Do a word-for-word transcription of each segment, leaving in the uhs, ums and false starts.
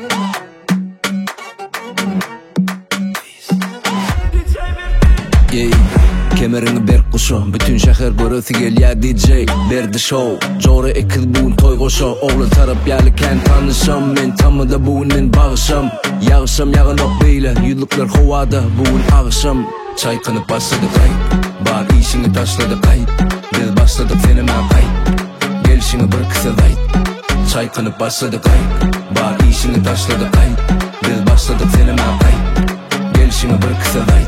Yeah. Kemerini ber kuşo, bütün şehir görösü gel ya D J berdi show. Jore ekiz bugün toy koşo, oğlan tarap yalıken tanışam. Men tamıda bugünden bağışam. Yağışam yağın ok beyle, yıllıklar havada bugün ağışam. Çaykınıp başladı kayıp, bar işini taşladı kayıp. Biz başladık fenomen kayıp, gelişini bir kısa zayıp. Çaykınıp başladı kayıp, bar işini taşladı kayıp. Biz başladık fenomen kayıp, gelişini bir kısa zayıp.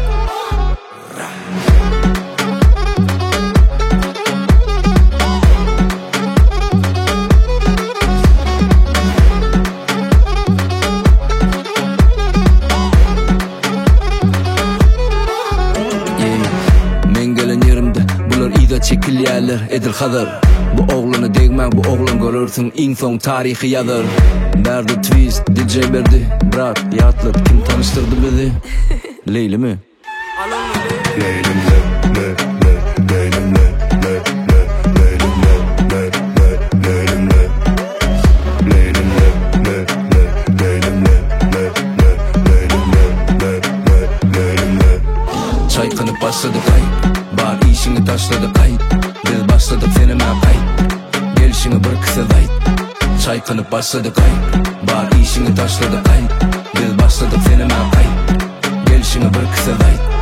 Çekil yerler edil hazır. Bu oğlanı değmen, bu oğlan görürsün in son tarihi yazır. Berdi twist, D J berdi bırak yatlık, kim tanıştırdı bizi? Leyli mi? Leylim le, le, le, leylim le, le, le, leylim le, le, le, leylim le. Leylim le, le, le, leylim le, le, le, leylim le, le, le, leylim le. Çaykınıp başladı kayıp, bar işini taşladı kayıp. Biz başladık fenomen kayıp, gelişini bir kısa zayıp. Çaykınıp başladı kayıp, bar işini taşladı kayıp. Biz başladık fenomen kayıp, gelişini bir kısa zayıp.